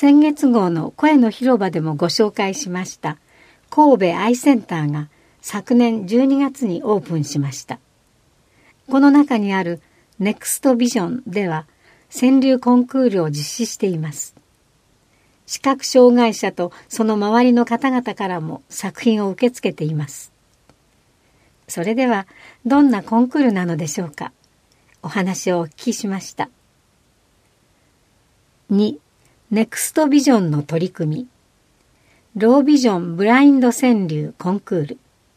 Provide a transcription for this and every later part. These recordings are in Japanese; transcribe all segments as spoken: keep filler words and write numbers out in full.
先月号の声の広場でもご紹介しました神戸アイセンターが昨年じゅうにがつにオープンしました。この中にあるネクストビジョンでは川柳コンクールを実施しています。視覚障害者とその周りの方々からも作品を受け付けています。それではどんなコンクールなのでしょうか。お話をお聞きしました。に、ネクストビジョンの取り組み。ロービジョンブラインド川柳コンクール。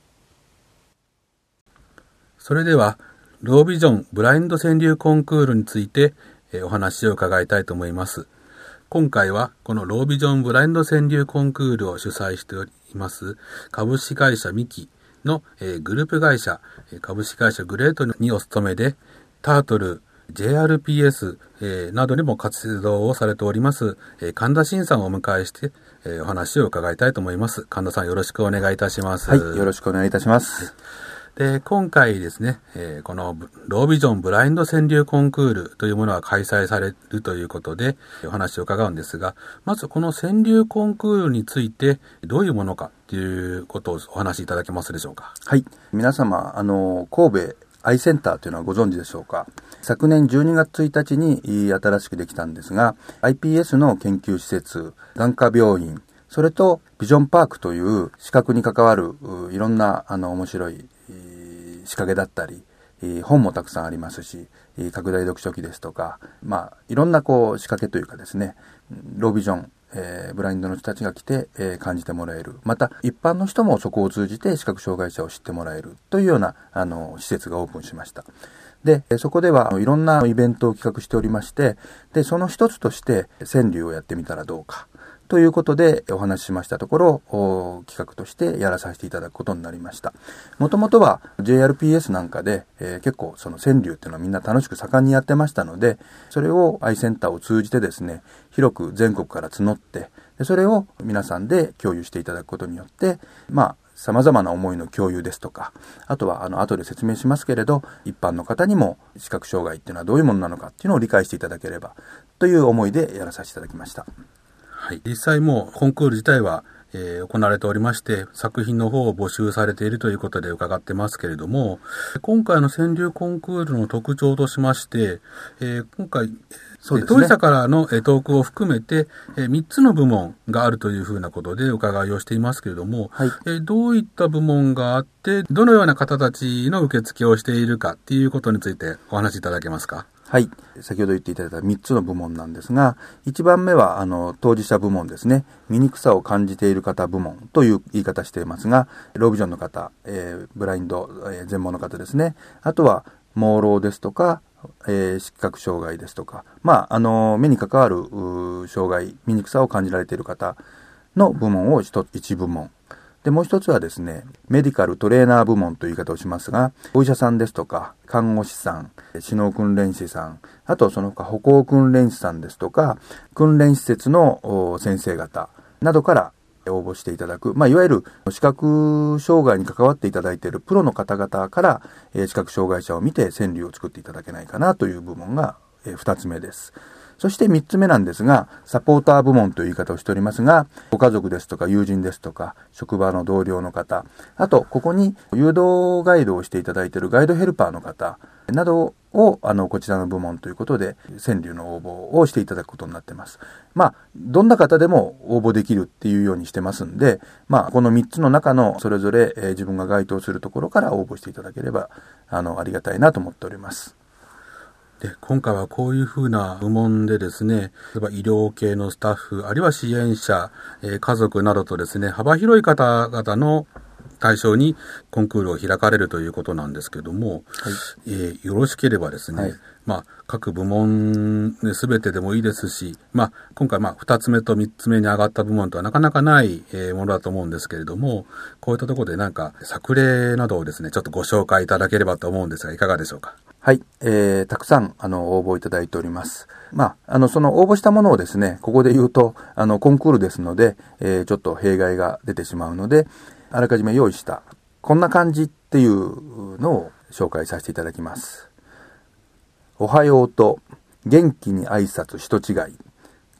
それでは、ロービジョンブラインド川柳コンクールについて、えー、お話を伺いたいと思います。今回はこのロービジョンブラインド川柳コンクールを主催しております株式会社ミキの、えー、グループ会社株式会社グレートにお勤めでタートル、ジェイアールピーエス、えー、などにも活動をされております、えー、神田真さんをお迎えして、えー、お話を伺いたいと思います。神田さんよろしくお願いいたします。 はい、よろしくお願いいたします。 で、今回ですね、えー、このロービジョンブラインド川柳コンクールというものが開催されるということでお話を伺うんですが、まずこの川柳コンクールについてどういうものかということをお話しいただけますでしょうか。 はい、皆様、あの、神戸アイセンターというのはご存知でしょうか。昨年じゅうにがつついたちに新しくできたんですが、アイピーエス の研究施設、眼科病院、それとビジョンパークという視覚に関わるいろんなあの面白い仕掛けだったり、本もたくさんありますし、拡大読書機ですとか、まあ、いろんなこう仕掛けというかですね、ロービジョン、えー、ブラインドの人たちが来て、えー、感じてもらえる。また、一般の人もそこを通じて視覚障害者を知ってもらえるというような、あの、施設がオープンしました。で、そこではいろんなイベントを企画しておりまして、で、その一つとして川柳をやってみたらどうか。ということでお話ししましたところ、企画としてやらさせていただくことになりました。もともとは ジェイアールピーエス なんかで、えー、結構その川柳っていうのはみんな楽しく盛んにやってましたので、それをアイセンターを通じてですね、広く全国から募って、でそれを皆さんで共有していただくことによって、まあ、様々な思いの共有ですとか、あとはあの後で説明しますけれど、一般の方にも視覚障害っていうのはどういうものなのかっていうのを理解していただければという思いでやらさせていただきました。 はい、実際もうコンクール自体は、えー、行われておりまして作品の方を募集されているということで伺ってますけれども、今回の川柳コンクールの特徴としまして、えー、今回そうですね、当事者からのトークを含めてみっつの部門があるというふうなことでお伺いをしていますけれども、はい、どういった部門があってどのような方たちの受付をしているかっていうことについてお話しいただけますか。 はい。先ほど言っていただいたみっつの部門なんですが、いちばんめは、あの、当事者部門ですね。醜さを感じている方部門という言い方していますが、ロービジョンの方、えー、ブラインド、えー、全盲の方ですね。あとは、盲ろうですとか、えー、視覚障害ですとか、まあ、あの、目に関わる、障害、醜さを感じられている方の部門を一つ、一部門。で、もう一つはですね、メディカルトレーナー部門という言い方をしますが、お医者さんですとか、看護師さん、指導訓練士さん、あとその他歩行訓練士さんですとか、訓練施設の先生方などから応募していただく、まあ、いわゆる視覚障害に関わっていただいているプロの方々から、視覚障害者を見て川柳を作っていただけないかなという部門が二つ目です。そして三つ目なんですが、サポーター部門という言い方をしておりますが、ご家族ですとか友人ですとか、職場の同僚の方、あと、ここに誘導ガイドをしていただいているガイドヘルパーの方などを、あの、こちらの部門ということで、川柳の応募をしていただくことになっています。まあ、どんな方でも応募できるっていうようにしてますんで、まあ、この三つの中のそれぞれ、えー、自分が該当するところから応募していただければ、あの、ありがたいなと思っております。 で今回はこういうふうな部門でですね、例えば医療系のスタッフ、あるいは支援者、えー、家族などとですね、幅広い方々の対象にコンクールを開かれるということなんですけども、はい、えー、よろしければですね、はい、まあ、各部門すべてでもいいですし、まあ、今回まあふたつめとみっつめに上がった部門とはなかなかない、えー、ものだと思うんですけれども、こういったところでなんか作例などをですね、ちょっとご紹介いただければと思うんですが、いかがでしょうか。 はい、えー、たくさん、あの、応募いただいております。まあ、あの、その応募したものをですね、ここで言うと、あの、コンクールですので、えー、ちょっと弊害が出てしまうので、あらかじめ用意した、こんな感じっていうのを紹介させていただきます。おはようと、元気に挨拶人違い。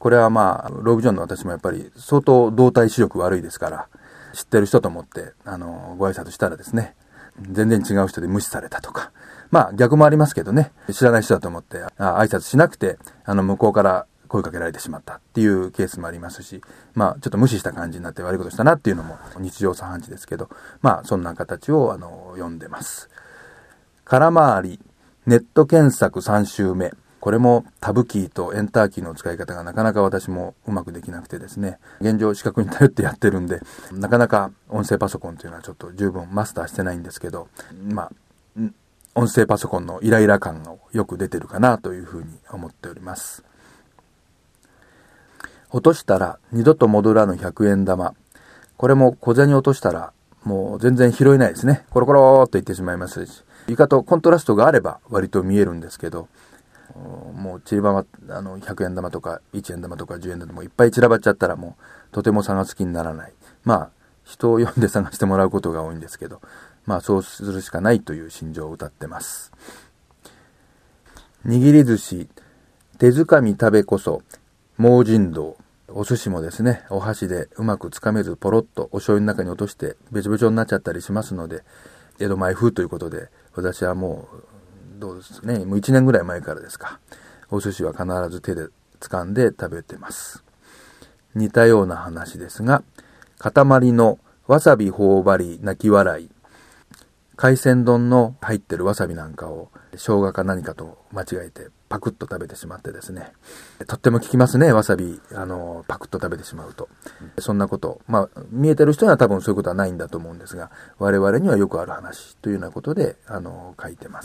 これはまあ、ロービジョンの私もやっぱり相当動体視力悪いですから、知ってる人と思って、あの、ご挨拶したらですね、全然違う人で無視されたとか、まあ逆もありますけどね、知らない人だと思って、あ挨拶しなくて、あの、向こうから声かけられてしまったっていうケースもありますし、まあちょっと無視した感じになって悪いことしたなっていうのも日常茶飯事ですけど、まあそんな形をあの読んでます。空回り、ネット検索さん週目。これもタブキーとエンターキーの使い方がなかなか私もうまくできなくてですね、現状視覚に頼ってやってるんで、なかなか音声パソコンというのはちょっと十分マスターしてないんですけど、まあ、音声パソコンのイライラ感がよく出てるかなというふうに思っております。落としたら二度と戻らぬひゃくえん玉。これも小銭落としたらもう全然拾えないですね。コロコローっといってしまいますし、床とコントラストがあれば割と見えるんですけど、もう散りばま、あの、ひゃくえん玉とかいちえん玉とかじゅうえん玉もいっぱい散らばっちゃったらもうとても探す気にならない。まあ、人を呼んで探してもらうことが多いんですけど、まあそうするしかないという心情を歌ってます。握り寿司、手づかみ食べこそ、盲人道。お寿司もですね、お箸でうまくつかめずポロッとお醤油の中に落としてべちょべちょになっちゃったりしますので、江戸前風ということで、私はもう、どうですね、もういちねんぐらい前からですか、お寿司は必ず手で掴んで食べてます。似たような話ですが、塊のわさび頬張り泣き笑い。海鮮丼の入ってるわさびなんかを生姜か何かと間違えてパクッと食べてしまってですね、とっても効きますね、わさび、あの、パクッと食べてしまうと。そんなこと、まあ、見えてる人には多分そういうことはないんだと思うんですが、我々にはよくある話というようなことで、あの、書いてます。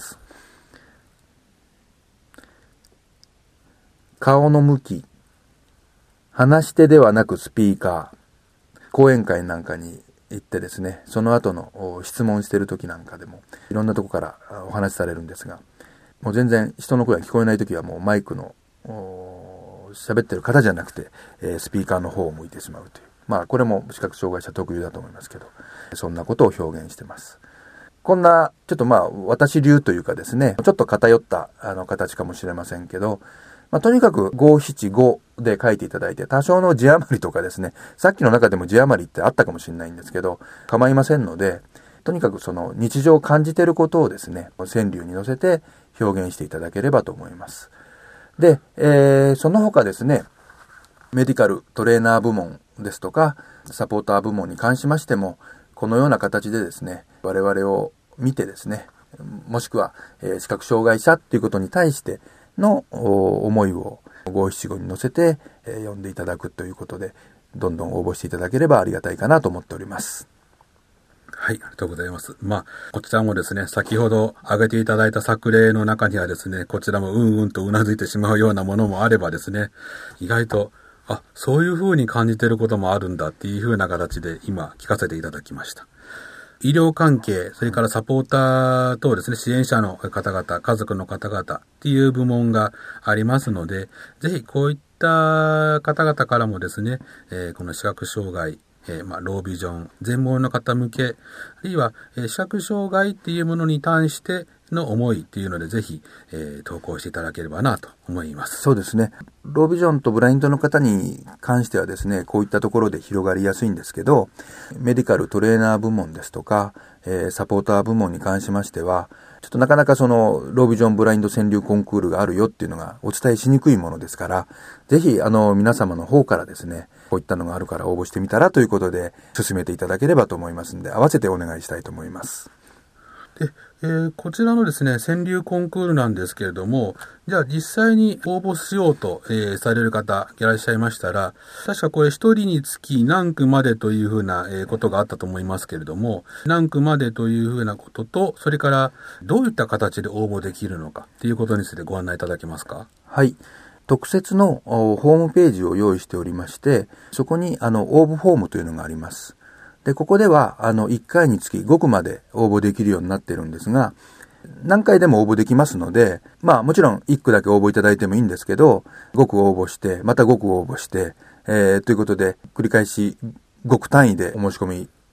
顔の向き、話し手ではなくスピーカー、講演会なんかに行ってですね、その後の質問してる時なんかでもいろんなとこからお話しされるんですが、もう全然人の声が聞こえない時はもうマイクの喋ってる方じゃなくて、スピーカーの方を向いてしまうという、まあこれも視覚障害者特有だと思いますけど、そんなことを表現してます。こんなちょっとまあ私流というかですね、ちょっと偏ったあの形かもしれませんけど、まあ、とにかくごしちごで書いていただいて、多少の字余りとかですね、さっきの中でも字余りってあったかもしれないんですけど、構いませんので、とにかくその日常を感じていることをですね、川柳に乗せて表現していただければと思います。で、えー、その他ですね、メディカルトレーナー部門ですとか、サポーター部門に関しましても、このような形でですね、我々を見てですね、もしくは、えー、視覚障害者っていうことに対しての思いをごしちごに乗せて、えー、読んでいただくということで、どんどん応募していただければありがたいかなと思っております。 はい、ありがとうございます。まあ、こちらもですね、先ほど挙げていただいた作例の中にはですね、こちらもうんうんとうなずいてしまうようなものもあればですね、意外と、あ、そういう風に感じていることもあるんだっていう風な形で今聞かせていただきました。医療関係、それからサポーター等ですね、支援者の方々、家族の方々っていう部門がありますので、ぜひこういった方々からもですね、えー、この視覚障害、えー、まあ、ロービジョン、全盲の方向け、あるいは、えー、視覚障害っていうものに対しての思いっていうので、ぜひ、えー、投稿していただければなと思います。 そうですね。ロービジョンとブラインドの方に関してはですね、こういったところで広がりやすいんですけど、メディカルトレーナー部門ですとか、えー、サポーター部門に関しましては、ちょっとなかなかそのロービジョンブラインド川柳コンクールがあるよっていうのがお伝えしにくいものですから、ぜひあの皆様の方からですね、こういったのがあるから応募してみたらということで進めていただければと思いますので、合わせてお願いしたいと思います。 で、えー、こちらのですね、川柳コンクールなんですけれども、じゃあ実際に応募しようと、えー、される方いらっしゃいましたら、確かこれ一人につき何句までというふうな、えー、ことがあったと思いますけれども、何句までというふうなことと、それからどういった形で応募できるのかっていうことについてご案内いただけますか？ はい。特設のホームページを用意しておりまして、そこにあの応募フォームというのがあります。で、ここでは、あの、いっかいにつきごくまで応募できるようになっているんですが、何回でも応募できますので、まあ、もちろんいっくだけ応募いただいてもいいんですけど、ごく応募して、またごく応募して、えー、ということで、繰り返しごく単位でお申し込み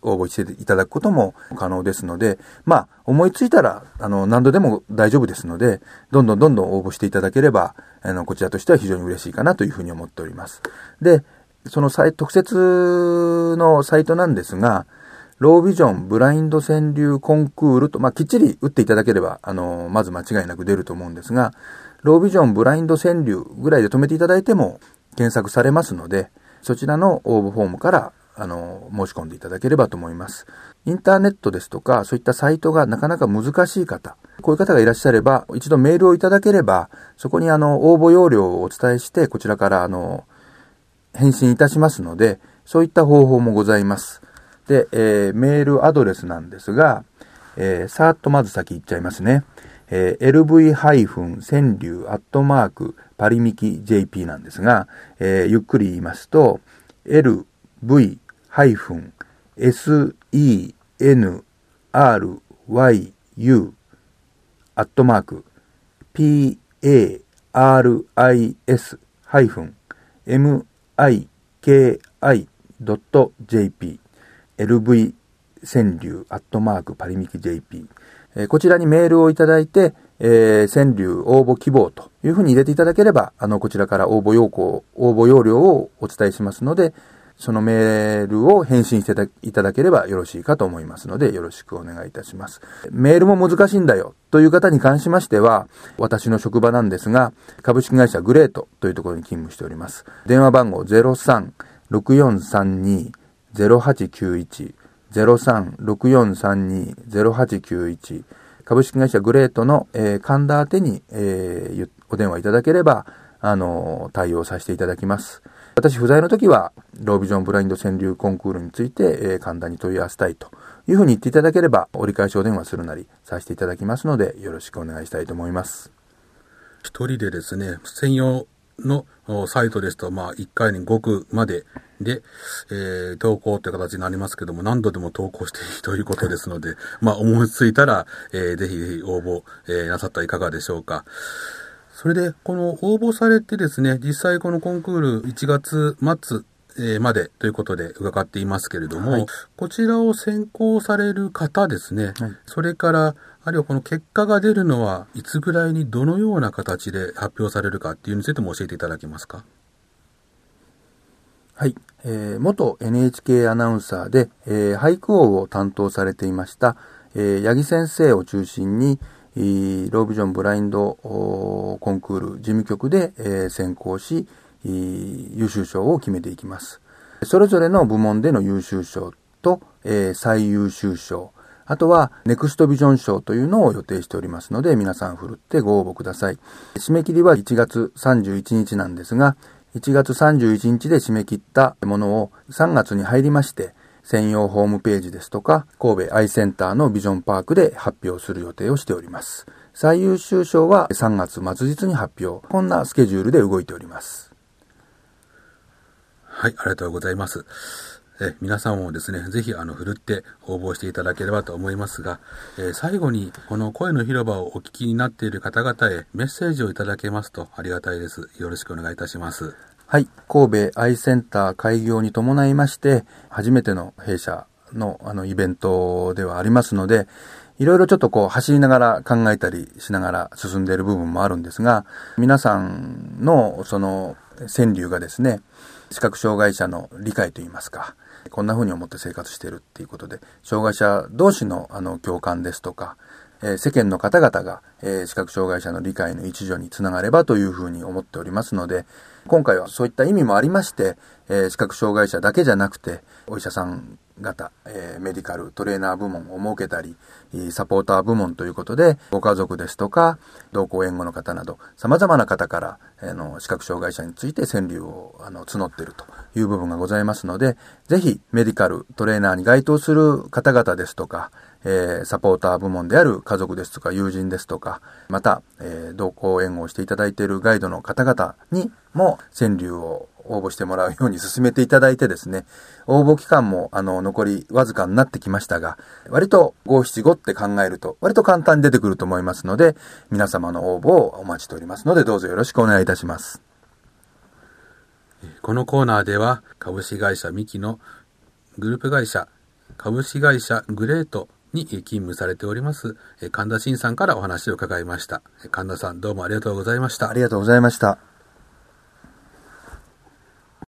応募していただくことも可能ですので、まあ、思いついたら、あの、何度でも大丈夫ですので、どんどんどんどん応募していただければ、あの、こちらとしては非常に嬉しいかなというふうに思っております。で、そのサイ特設のサイトなんですが、ロービジョンブラインド川柳コンクールと、まあ、きっちり打っていただければ、あの、まず間違いなく出ると思うんですが、ロービジョンブラインド川柳ぐらいで止めていただいても検索されますので、そちらの応募フォームから、あの、申し込んでいただければと思います。インターネットですとか、そういったサイトがなかなか難しい方、こういう方がいらっしゃれば、一度メールをいただければ、そこにあの、応募要領をお伝えして、こちらからあの、返信いたしますので、そういった方法もございます。で、えー、メールアドレスなんですが、えー、さーっとまず先言っちゃいますね。えー、エルブイ 川柳アットマークパリミキ ジェーピー なんですが、えー、ゆっくり言いますと、エルブイ エスイーエヌアールワイユー アットマーク ピーエーアールアイエス ハイフン エムアイケーアイ ドット ジェーピー エルブイ 川柳アットマークパリミキ ジェーピー、えー、こちらにメールをいただいて、えー、川柳応募希望というふうに入れていただければ、あの、こちらから応募要項、応募要領をお伝えしますので、そのメールを返信していただければよろしいかと思いますので、よろしくお願いいたします。メールも難しいんだよという方に関しましては、私の職場なんですが、株式会社グレートというところに勤務しております。電話番号 ゼロさんろくよんさんに ゼロはちきゅういち ゼロさんろくよんさんに ゼロはちきゅういち、株式会社グレートの、えー、神田宛てに、えー、お電話いただければ、あのー、対応させていただきます。私不在の時は、ロービジョンブラインド川柳コンクールについて、えー、神田に問い合わせたいというふうに言っていただければ、折り返しお電話するなりさせていただきますので、よろしくお願いしたいと思います。 一人でですね、専用のサイトですと、まあ、いっかいにご句までで、えー、投稿という形になりますけども、何度でも投稿していいということですので、まあ、思いついたら、えー、ぜひぜひ応募、えー、なさったらいかがでしょうか。それで、この応募されてですね、実際このコンクールいちがつ末までということで伺っていますけれども、はい、こちらを選考される方ですね、はい、それから、あるいはこの結果が出るのはいつぐらいにどのような形で発表されるかっていうについても教えていただけますか。 はい、えー、元 エヌエイチケー アナウンサーで、えー、俳句王を担当されていました、えー、八木先生を中心に、ロービジョンブラインドコンクール事務局で、えー、選考し、優秀賞を決めていきます。それぞれの部門での優秀賞と、えー、最優秀賞、あとはネクストビジョン賞というのを予定しておりますので、皆さんふるってご応募ください。締め切りはいちがつさんじゅういちにちなんですが、いちがつさんじゅういちにちで締め切ったものをさんがつに入りまして、専用ホームページですとか、神戸アイセンターのビジョンパークで発表する予定をしております。最優秀賞はさんがつ末日に発表。こんなスケジュールで動いております。 はい、ありがとうございます。え皆さんもですね、ぜひあの、ふるって応募していただければと思いますが、えー、最後にこの声の広場をお聞きになっている方々へメッセージをいただけますとありがたいです。よろしくお願いいたします。 はい。神戸アイセンター開業に伴いまして、初めての弊社のあのイベントではありますので、いろいろちょっとこう走りながら考えたりしながら進んでいる部分もあるんですが、皆さんのその川柳がですね、視覚障害者の理解といいますか、こんな風に思って生活しているっていうことで、障害者同士のあの共感ですとか、えー、世間の方々が、えー、視覚障害者の理解の一助につながればというふうに思っておりますので、今回はそういった意味もありまして、えー、視覚障害者だけじゃなくて、お医者さん方、えー、メディカル、トレーナー部門を設けたり、サポーター部門ということで、ご家族ですとか、同行援護の方など、様々な方から、あの、視覚障害者について川柳をあの募っているという部分がございますので、ぜひメディカル、トレーナーに該当する方々ですとか、えー、サポーター部門である家族ですとか友人ですとか、また、えー、同行援護していただいているガイドの方々にも川柳を応募してもらうように進めていただいてですね、応募期間もあの残りわずかになってきましたが、割とごしちごって考えると割と簡単に出てくると思いますので、皆様の応募をお待ちしておりますので、どうぞよろしくお願いいたします。 このコーナーでは株式会社ミキのグループ会社株式会社グレートに勤務されております神田真さんからお話を伺いました。神田さん、どうもありがとうございました。 ありがとうございました。